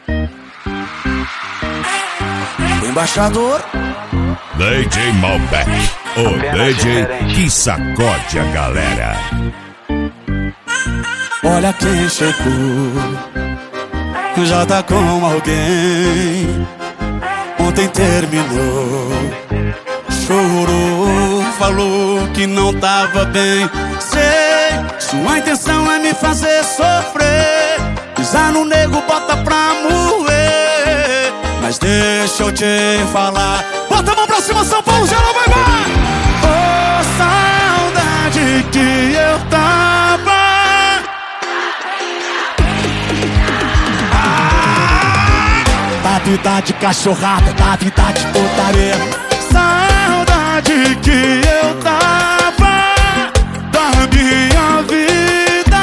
O embaixador DJ Malbec, o DJ que sacode a galera. Olha quem chegou, já tá com alguém. Ontem terminou, chorou, falou que não tava bem. Sei, sua intenção é me fazer sofrer, pisar no nego, bota pra moer. Mas deixa eu te falar, bota a mão pra cima, São Paulo, geral, vai, vai! Oh, saudade que eu tava. Da vida de cachorrada, da vida de putaria. Saudade que eu tava da minha vida.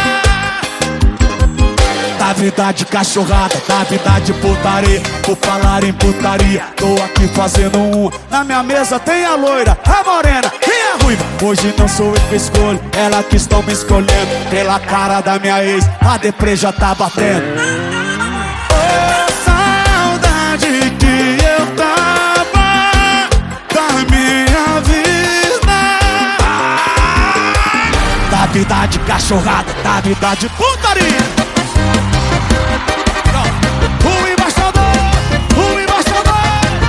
Da vida de cachorrada, da vida de putaria. Por falar em putaria, tô aqui fazendo um. Na minha mesa tem a loira, a morena e a ruiva. Hoje não sou eu que escolho, ela que estão me escolhendo. Pela cara da minha ex, a deprê já tá batendo. Da vida de cachorrada, da vida de putaria. O embaixador, o embaixador.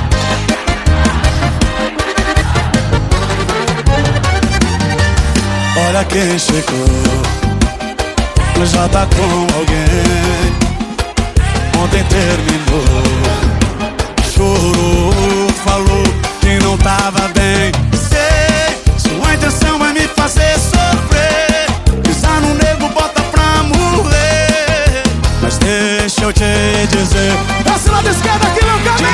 Olha quem chegou, já tá com alguém. Ontem terminou, chorou, falou que não tava bem. Sei, sua intenção é me fazer sofrer, pisar no nego, bota pra morrer. Mas deixa eu te dizer, esse lado esquerdo aqui, meu caminho.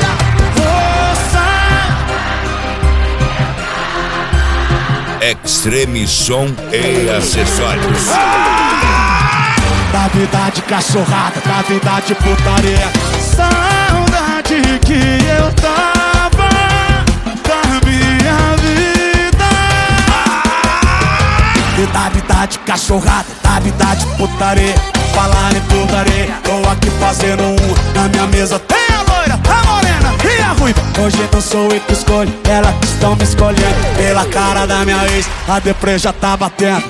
Extreme Som e Acessórios. Da vida de cachorrada, da vida de putaria. Saudade que eu tava da minha vida. E da vida de cachorrada, da vida de putaria. Falar em putaria, tô aqui fazendo um. Na minha mesa tem a loira, a morena e a ruiva. Hoje não sou eu que escolho, elas estão me escolhendo. Pela cara da minha ex, a deprê já tá batendo.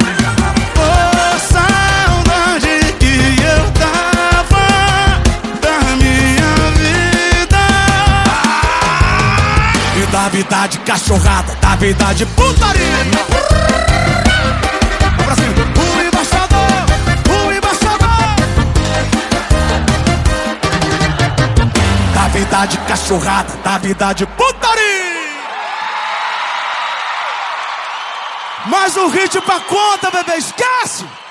Da vida de cachorrada, da vida de putaria. Pra cima, o embaixador, o embaixador. Da vida de cachorrada, da vida de putaria. Mais um hit pra conta, bebê, esquece!